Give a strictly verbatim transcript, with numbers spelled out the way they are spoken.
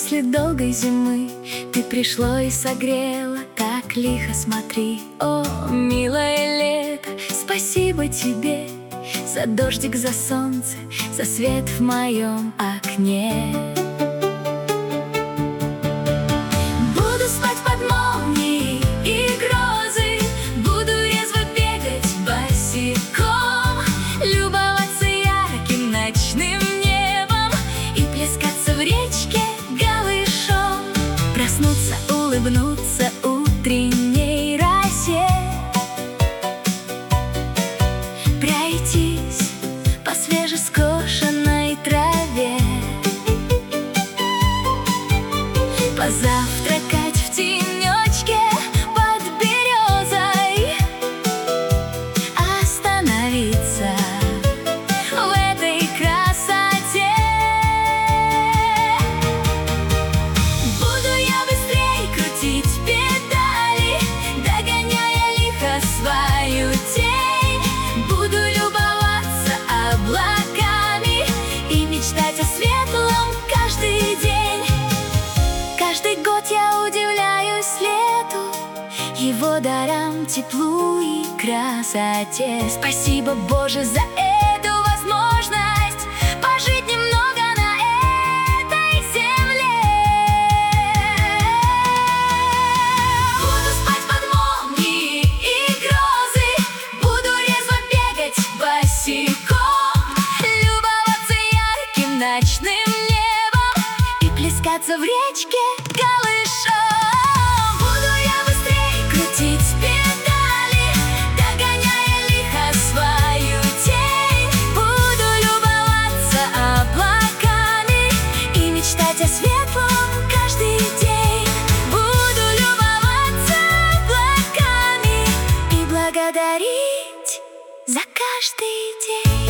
После долгой зимы ты пришло и согрело, так лихо смотри. О, милое лето, спасибо тебе за дождик, за солнце, за свет в моем окне. Буду спать под молнией и грозы, буду резво бегать босиком, любоваться ярким ночным небом и плескаться в речке голышом, проснуться, улыбнуться утренней росе, пройтись по свежескошенной траве, позавтракать в тенечке под березой, остановиться в этой красоте. Буду я быстрей крутить педали, догоняя лихо свою тень. Буду любоваться облаками и мечтать о светлом каждый день. Каждый год я удивляюсь лету, его дарам, теплу и красоте. Спасибо, Боже, за эту возможность пожить немного на этой земле. Буду спать под молнией и грозы, буду резво бегать босиком, любоваться ярким ночным небом и плескаться в речке голышом. Буду я быстрей крутить педали, догоняя лихо свою тень. Буду любоваться облаками и мечтать о светлом каждый день. Буду любоваться облаками и благодарить за каждый день.